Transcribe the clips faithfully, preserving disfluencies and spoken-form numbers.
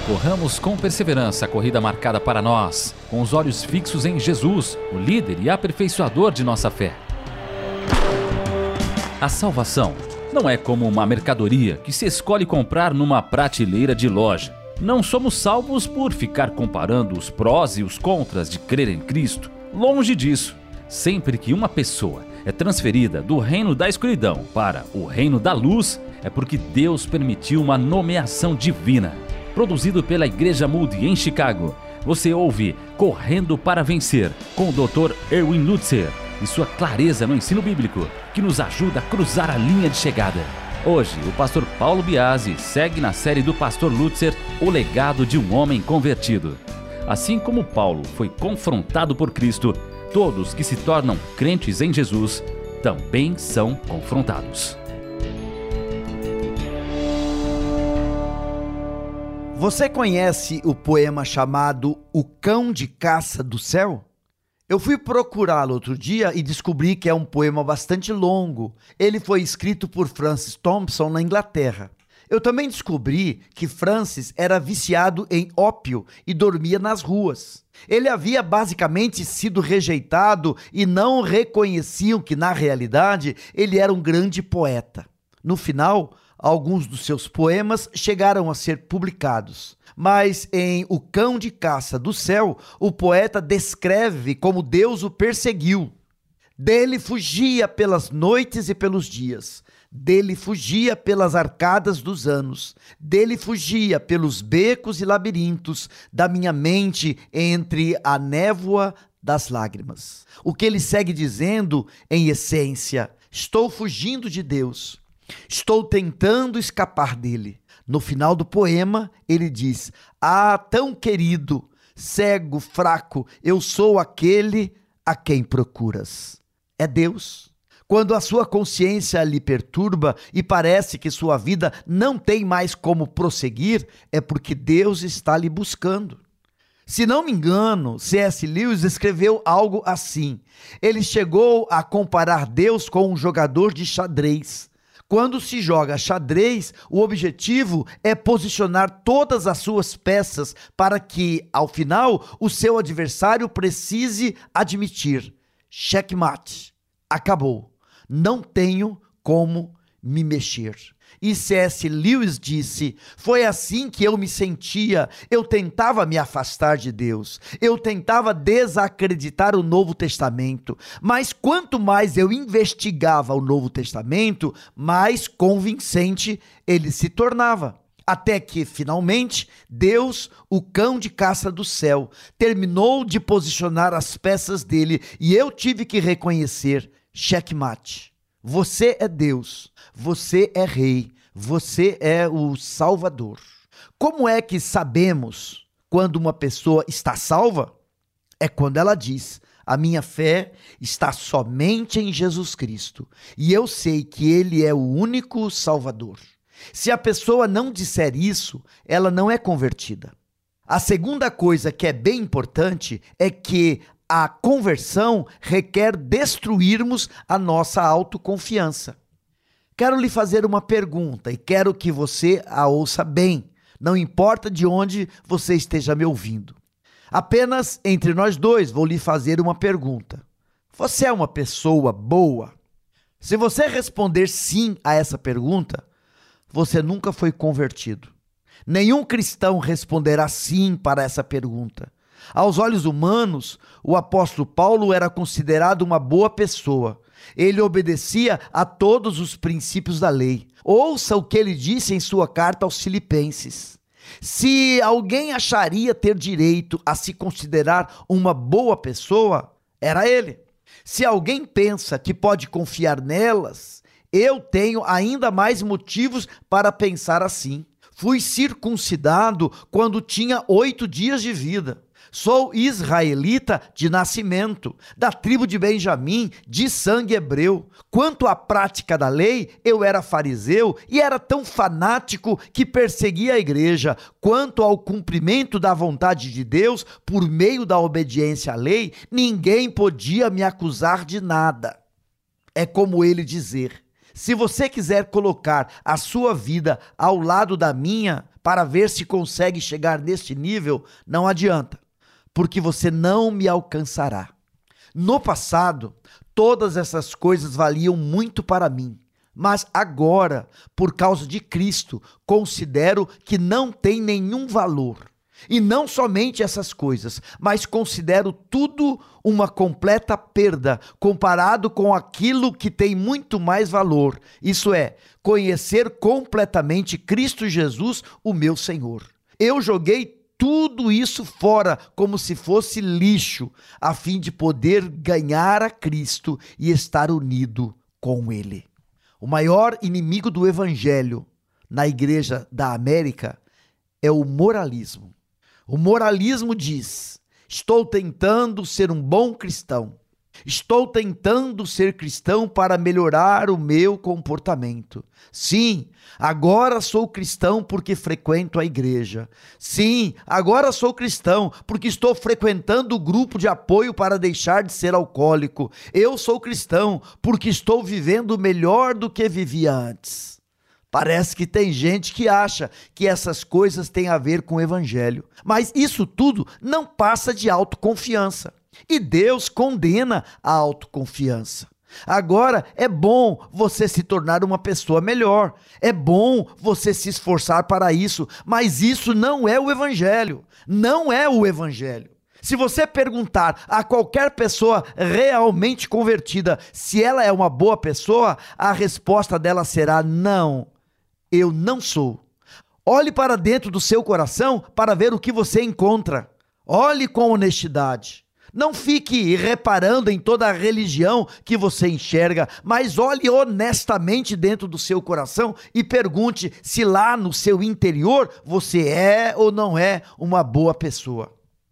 Corramos com perseverança a corrida marcada para nós, com os olhos fixos em Jesus, o líder e aperfeiçoador de nossa fé. A salvação não é como uma mercadoria que se escolhe comprar numa prateleira de loja. Não somos salvos por ficar comparando os prós e os contras de crer em Cristo. Longe disso. Sempre que uma pessoa é transferida do reino da escuridão para o reino da luz, é porque Deus permitiu uma nomeação divina. Produzido pela Igreja Moody em Chicago, você ouve Correndo para Vencer, com o doutor Erwin Lutzer e sua clareza no ensino bíblico, que nos ajuda a cruzar a linha de chegada. Hoje, o pastor Paulo Biasi segue na série do pastor Lutzer, O Legado de um Homem Convertido. Assim como Paulo foi confrontado por Cristo, todos que se tornam crentes em Jesus também são confrontados. Você conhece o poema chamado O Cão de Caça do Céu? Eu fui procurá-lo outro dia e descobri que é um poema bastante longo. Ele foi escrito por Francis Thompson na Inglaterra. Eu também descobri que Francis era viciado em ópio e dormia nas ruas. Ele havia basicamente sido rejeitado e não reconheciam que, na realidade, ele era um grande poeta. No final, alguns dos seus poemas chegaram a ser publicados. Mas em O Cão de Caça do Céu, o poeta descreve como Deus o perseguiu. Dele fugia pelas noites e pelos dias. Dele fugia pelas arcadas dos anos. Dele fugia pelos becos e labirintos da minha mente entre a névoa das lágrimas. O que ele segue dizendo, em essência: estou fugindo de Deus. Estou tentando escapar dele. No final do poema, ele diz: ah, tão querido, cego, fraco, eu sou aquele a quem procuras. É Deus. Quando a sua consciência lhe perturba e parece que sua vida não tem mais como prosseguir, é porque Deus está lhe buscando. Se não me engano, C S Lewis escreveu algo assim. Ele chegou a comparar Deus com um jogador de xadrez. Quando se joga xadrez, o objetivo é posicionar todas as suas peças para que, ao final, o seu adversário precise admitir: checkmate, acabou, não tenho como me mexer. E C S Lewis disse: foi assim que eu me sentia. Eu tentava me afastar de Deus. Eu tentava desacreditar o Novo Testamento. Mas quanto mais eu investigava o Novo Testamento, mais convincente ele se tornava. Até que, finalmente, Deus, o cão de caça do céu, terminou de posicionar as peças dele e eu tive que reconhecer: checkmate. Você é Deus, você é rei, você é o Salvador. Como é que sabemos quando uma pessoa está salva? É quando ela diz: a minha fé está somente em Jesus Cristo e eu sei que Ele é o único Salvador. Se a pessoa não disser isso, ela não é convertida. A segunda coisa que é bem importante é que a conversão requer destruirmos a nossa autoconfiança. Quero lhe fazer uma pergunta e quero que você a ouça bem, não importa de onde você esteja me ouvindo. Apenas entre nós dois vou lhe fazer uma pergunta. Você é uma pessoa boa? Se você responder sim a essa pergunta, você nunca foi convertido. Nenhum cristão responderá sim para essa pergunta. Aos olhos humanos, o apóstolo Paulo era considerado uma boa pessoa. Ele obedecia a todos os princípios da lei. Ouça o que ele disse em sua carta aos Filipenses. Se alguém acharia ter direito a se considerar uma boa pessoa, era ele. Se alguém pensa que pode confiar nelas, eu tenho ainda mais motivos para pensar assim. Fui circuncidado quando tinha oito dias de vida. Sou israelita de nascimento, da tribo de Benjamim, de sangue hebreu. Quanto à prática da lei, eu era fariseu e era tão fanático que perseguia a igreja. Quanto ao cumprimento da vontade de Deus, por meio da obediência à lei, ninguém podia me acusar de nada. É como ele dizer: se você quiser colocar a sua vida ao lado da minha, para ver se consegue chegar neste nível, não adianta, porque você não me alcançará. No passado, todas essas coisas valiam muito para mim, mas agora, por causa de Cristo, considero que não tem nenhum valor. E não somente essas coisas, mas considero tudo uma completa perda comparado com aquilo que tem muito mais valor. Isso é, conhecer completamente Cristo Jesus, o meu Senhor. Eu joguei tudo isso fora como se fosse lixo, a fim de poder ganhar a Cristo e estar unido com Ele. O maior inimigo do Evangelho na Igreja da América é o moralismo. O moralismo diz: estou tentando ser um bom cristão. Estou tentando ser cristão para melhorar o meu comportamento. Sim, agora sou cristão porque frequento a igreja. Sim, agora sou cristão porque estou frequentando o grupo de apoio para deixar de ser alcoólico. Eu sou cristão porque estou vivendo melhor do que vivia antes. Parece que tem gente que acha que essas coisas têm a ver com o evangelho. Mas isso tudo não passa de autoconfiança. E Deus condena a autoconfiança. Agora, é bom você se tornar uma pessoa melhor. É bom você se esforçar para isso. Mas isso não é o evangelho. Não é o evangelho. Se você perguntar a qualquer pessoa realmente convertida se ela é uma boa pessoa, a resposta dela será não. Eu não sou. Olhe para dentro do seu coração para ver o que você encontra. Olhe com honestidade. Não fique reparando em toda a religião que você enxerga, mas olhe honestamente dentro do seu coração e pergunte se lá no seu interior você é ou não é uma boa pessoa.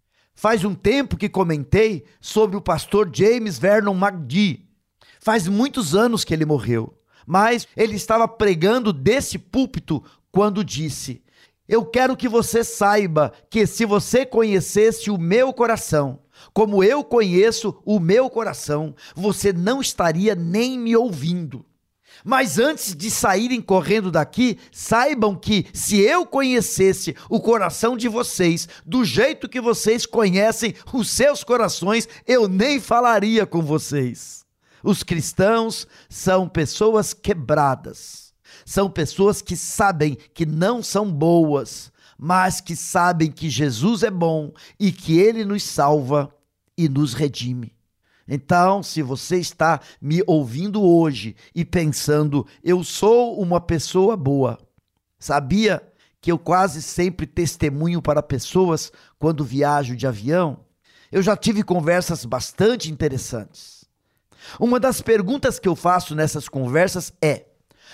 Faz um tempo que comentei sobre o pastor James Vernon McGee. Faz muitos anos que ele morreu. Mas ele estava pregando desse púlpito quando disse: eu quero que você saiba que se você conhecesse o meu coração, como eu conheço o meu coração, você não estaria nem me ouvindo. Mas antes de saírem correndo daqui, saibam que se eu conhecesse o coração de vocês, do jeito que vocês conhecem os seus corações, eu nem falaria com vocês. Os cristãos são pessoas quebradas, são pessoas que sabem que não são boas, mas que sabem que Jesus é bom e que Ele nos salva e nos redime. Então, se você está me ouvindo hoje e pensando, eu sou uma pessoa boa, sabia que eu quase sempre testemunho para pessoas quando viajo de avião? Eu já tive conversas bastante interessantes. Uma das perguntas que eu faço nessas conversas é: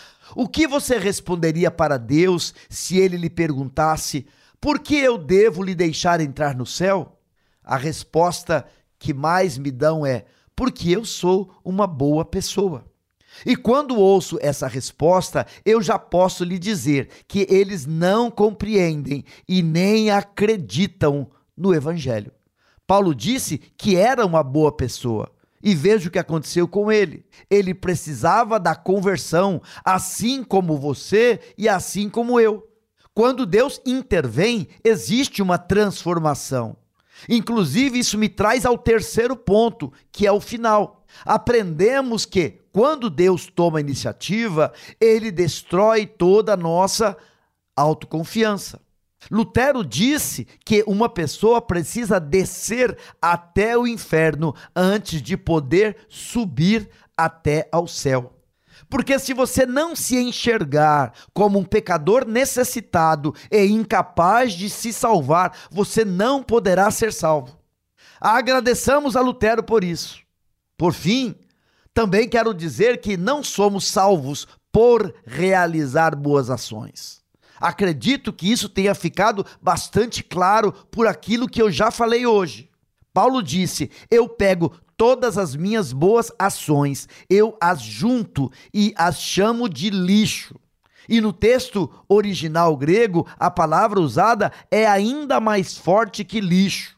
o que você responderia para Deus se Ele lhe perguntasse, por que eu devo lhe deixar entrar no céu? A resposta que mais me dão é, porque eu sou uma boa pessoa. E quando ouço essa resposta, eu já posso lhe dizer que eles não compreendem e nem acreditam no evangelho. Paulo disse que era uma boa pessoa. E veja o que aconteceu com ele. Ele precisava da conversão, assim como você e assim como eu. Quando Deus intervém, existe uma transformação. Inclusive, isso me traz ao terceiro ponto, que é o final. Aprendemos que, quando Deus toma a iniciativa, Ele destrói toda a nossa autoconfiança. Lutero disse que uma pessoa precisa descer até o inferno antes de poder subir até ao céu. Porque se você não se enxergar como um pecador necessitado e incapaz de se salvar, você não poderá ser salvo. Agradeçamos a Lutero por isso. Por fim, também quero dizer que não somos salvos por realizar boas ações. Acredito que isso tenha ficado bastante claro por aquilo que eu já falei hoje. Paulo disse, eu pego todas as minhas boas ações, eu as junto e as chamo de lixo. E no texto original grego, a palavra usada é ainda mais forte que lixo.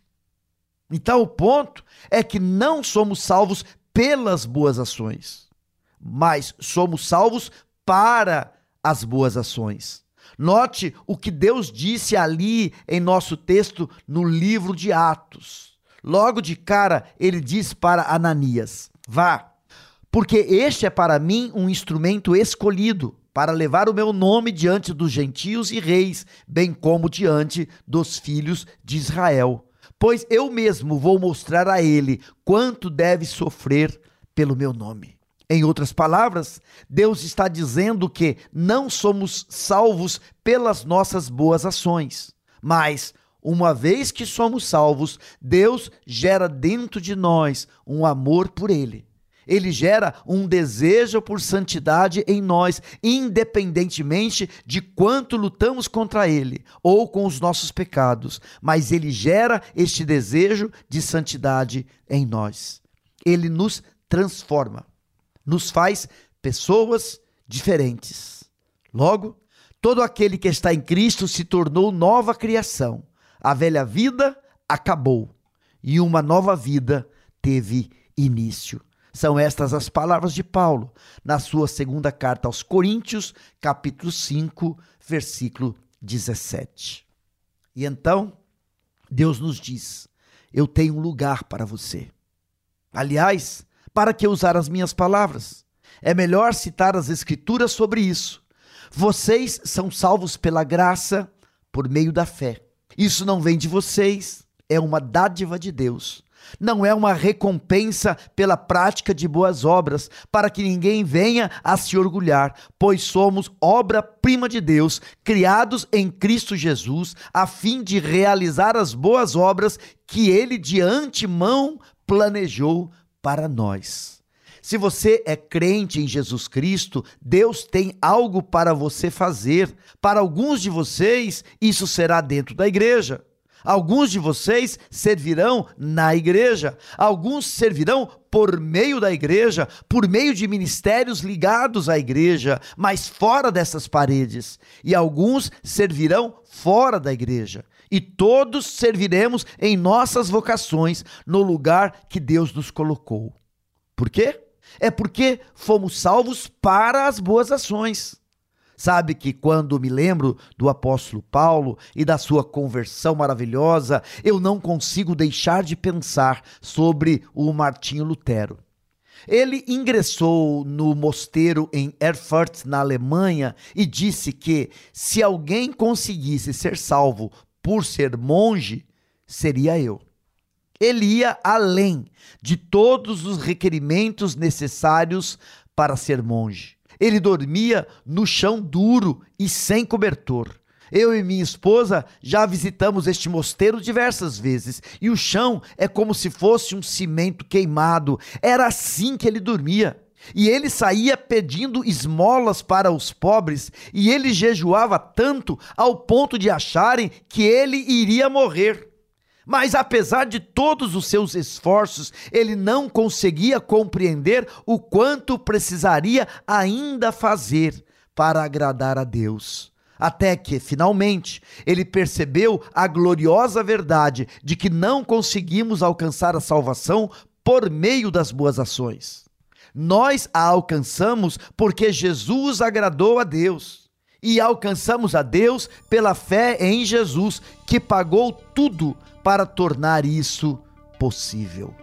Então o ponto é que não somos salvos pelas boas ações, mas somos salvos para as boas ações. Note o que Deus disse ali em nosso texto no livro de Atos. Logo de cara, ele diz para Ananias: vá, porque este é para mim um instrumento escolhido para levar o meu nome diante dos gentios e reis, bem como diante dos filhos de Israel. Pois eu mesmo vou mostrar a ele quanto deve sofrer pelo meu nome. Em outras palavras, Deus está dizendo que não somos salvos pelas nossas boas ações, mas uma vez que somos salvos, Deus gera dentro de nós um amor por Ele. Ele gera um desejo por santidade em nós, independentemente de quanto lutamos contra Ele ou com os nossos pecados. Mas Ele gera este desejo de santidade em nós. Ele nos transforma, nos faz pessoas diferentes. Logo, todo aquele que está em Cristo se tornou nova criação. A velha vida acabou e uma nova vida teve início. São estas as palavras de Paulo na sua segunda carta aos Coríntios, capítulo cinco, versículo dezessete. E então, Deus nos diz: eu tenho um lugar para você. Aliás, para que usar as minhas palavras? É melhor citar as Escrituras sobre isso. Vocês são salvos pela graça, por meio da fé. Isso não vem de vocês, é uma dádiva de Deus. Não é uma recompensa pela prática de boas obras, para que ninguém venha a se orgulhar, pois somos obra-prima de Deus, criados em Cristo Jesus, a fim de realizar as boas obras que Ele de antemão planejou para nós. Se você é crente em Jesus Cristo, Deus tem algo para você fazer. Para alguns de vocês, isso será dentro da igreja. Alguns de vocês servirão na igreja. Alguns servirão por meio da igreja, por meio de ministérios ligados à igreja, mas fora dessas paredes. E alguns servirão fora da igreja. E todos serviremos em nossas vocações, no lugar que Deus nos colocou. Por quê? É porque fomos salvos para as boas ações. Sabe que quando me lembro do apóstolo Paulo e da sua conversão maravilhosa, eu não consigo deixar de pensar sobre o Martinho Lutero. Ele ingressou no mosteiro em Erfurt, na Alemanha, e disse que se alguém conseguisse ser salvo por ser monge, seria eu. Ele ia além de todos os requerimentos necessários para ser monge. Ele dormia no chão duro e sem cobertor. Eu e minha esposa já visitamos este mosteiro diversas vezes e o chão é como se fosse um cimento queimado. Era assim que ele dormia. E ele saía pedindo esmolas para os pobres e ele jejuava tanto ao ponto de acharem que ele iria morrer. Mas apesar de todos os seus esforços, ele não conseguia compreender o quanto precisaria ainda fazer para agradar a Deus. Até que, finalmente, ele percebeu a gloriosa verdade de que não conseguimos alcançar a salvação por meio das boas ações. Nós a alcançamos porque Jesus agradou a Deus. E alcançamos a Deus pela fé em Jesus, que pagou tudo para tornar isso possível.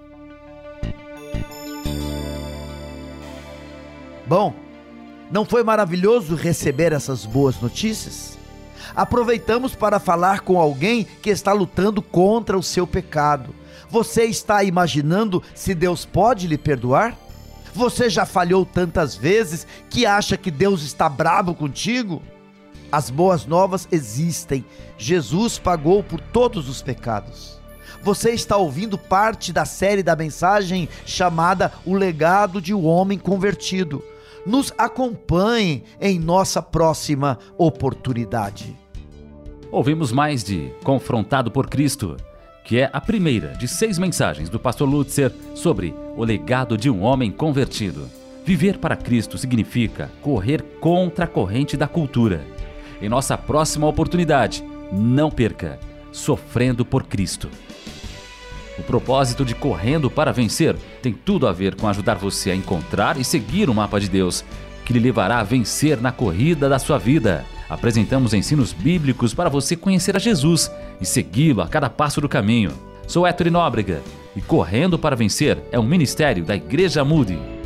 Bom, não foi maravilhoso receber essas boas notícias? Aproveitamos para falar com alguém que está lutando contra o seu pecado. Você está imaginando se Deus pode lhe perdoar? Você já falhou tantas vezes que acha que Deus está bravo contigo? As boas novas existem. Jesus pagou por todos os pecados. Você está ouvindo parte da série da mensagem chamada O Legado de um Homem Convertido. Nos acompanhe em nossa próxima oportunidade. Ouvimos mais de Confrontado por Cristo, que é a primeira de seis mensagens do pastor Lutzer sobre o legado de um homem convertido. Viver para Cristo significa correr contra a corrente da cultura. Em nossa próxima oportunidade, não perca, Sofrendo por Cristo. O propósito de Correndo para Vencer tem tudo a ver com ajudar você a encontrar e seguir o mapa de Deus, que lhe levará a vencer na corrida da sua vida, apresentamos ensinos bíblicos para você conhecer a Jesus e segui-lo a cada passo do caminho. Sou Héctor Nóbrega e Correndo para Vencer é um ministério da Igreja Moody.